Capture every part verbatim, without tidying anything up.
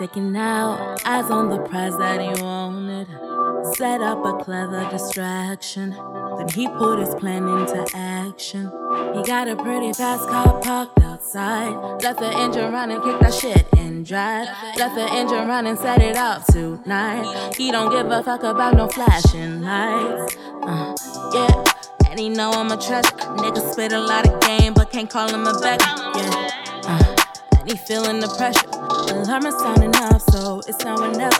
sticking out, eyes on the prize that he wanted. Set up a clever distraction, then he put his plan into action. He got a pretty fast car parked outside. Left the engine running, kicked that shit in drive. Left the engine running, set it off tonight. He don't give a fuck about no flashing lights. Uh, yeah, and he know I'm a treasure. Nigga spit a lot of game, but can't call him a beggar. Yeah, uh, and he feeling the pressure. Alarm is sounding off, so it's now or never.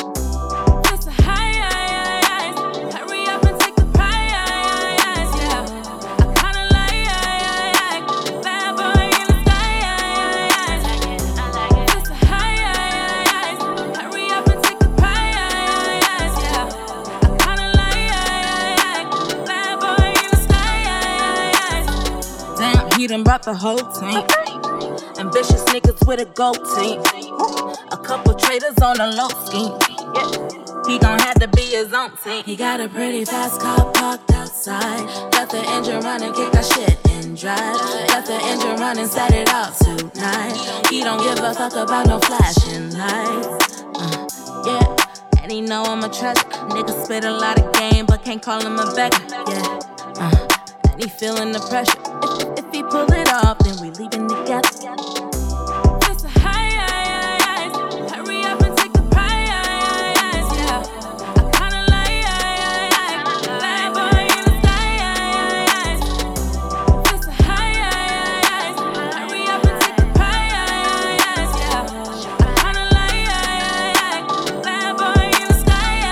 He done brought the whole team. Ambitious niggas with a gold team. A couple traders on a low scheme. He gon' have to be his own team. He got a pretty fast car parked outside. Left the engine running, kick that shit in drive. Left the engine running, set it off tonight. He don't give a fuck about no flashing lights. Uh, yeah, and he know I'm a treasure. Nigga spit a lot of game, but can't call him a beggar. Yeah, uh, and he feeling the pressure. If, if he pull it off, then we leaving together. It's a high, high, high, high. Hurry up and take the prize, yeah. I kinda like, bad boy in the sky, it's a high, high, high. Hurry up and take the prize, yeah. I kinda like, bad boy in the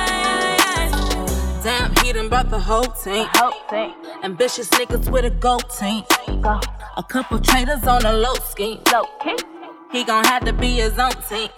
sky. Damn, he done brought the whole team. Ambitious niggas with a gold team. A couple traders on a low scheme. He gon' have to be his own team.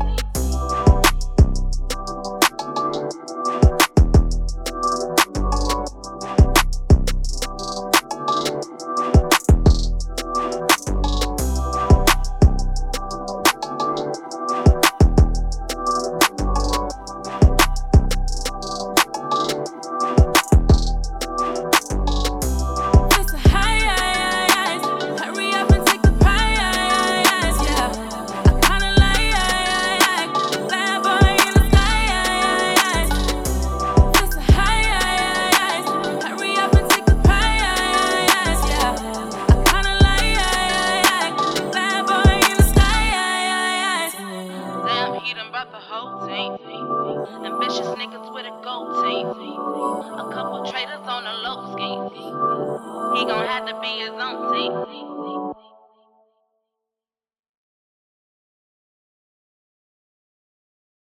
The whole team. Ambitious niggas with a gold team. A couple traders on a low scheme. He gon' have to be his own team.